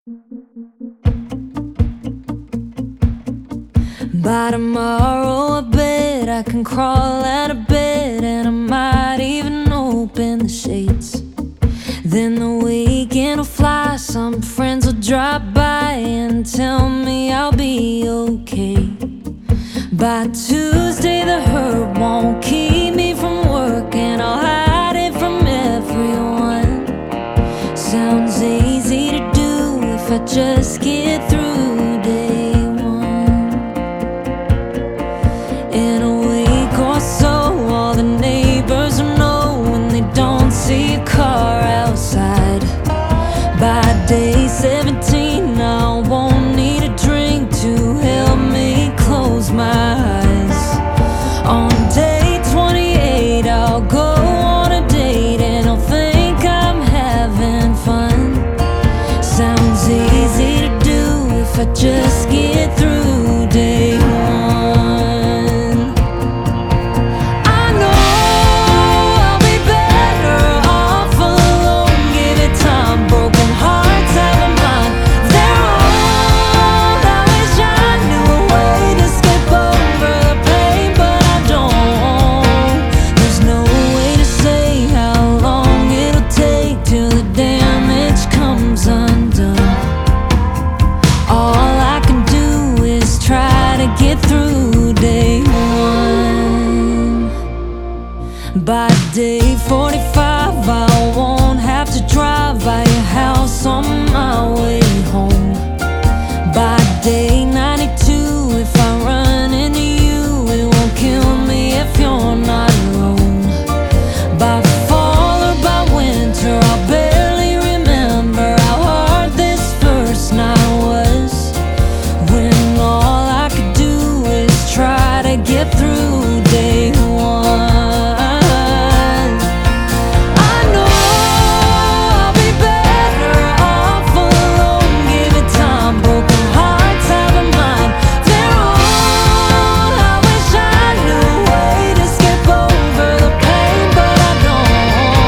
By tomorrow I bet I can crawl out of bed, and I might even open the shades. Then the weekend will fly, some friends will drop by and tell me I'll be okay. By Tuesday the hurt won't keep me from work, and I'll hide it from everyone. Sounds easy to do if I just get through day one. In a week or so, all the neighbors will know when they don't see a car outside. By day 17, I won't need a drink to help me close my eyes. On day 28, I'll go on a date, and I'll think I'm having fun. Sounds easy to do if I just get through day one. I know I'll be better off alone. Give it time, broken hearts have a mind their own. I wish I knew a way to skip over the pain, but I don't. There's no way to say how long it'll take till the damage comes undone. All I can do is try to get through day one. By day 45, I won't have to drive by your house on my way home. By day 92, if I run into you, it won't kill me if you're not alone. By fall or by winter, I'll barely remember how hard this first night was, when all I could do is try to get through day one. I know I'll be better off alone. Give it time, broken hearts have a mind their own. I wish I knew a way to skip over the pain, but I don't.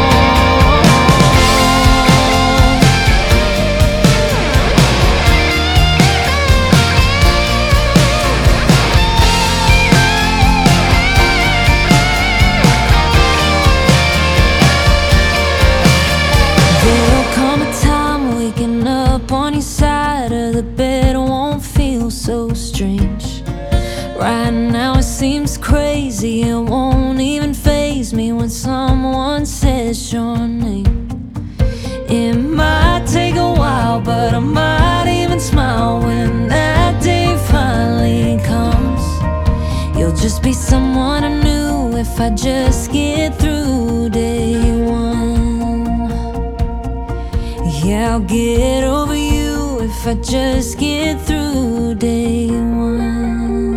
There'll come a time waking up on your side of the bed won't feel so strange. Right now it seems crazy, it won't even faze me when someone says your name. It might take a while, but I might even smile when that day finally comes. You'll just be someone I knew if I just get through day one. Yeah, I'll get over you if I just get through day one.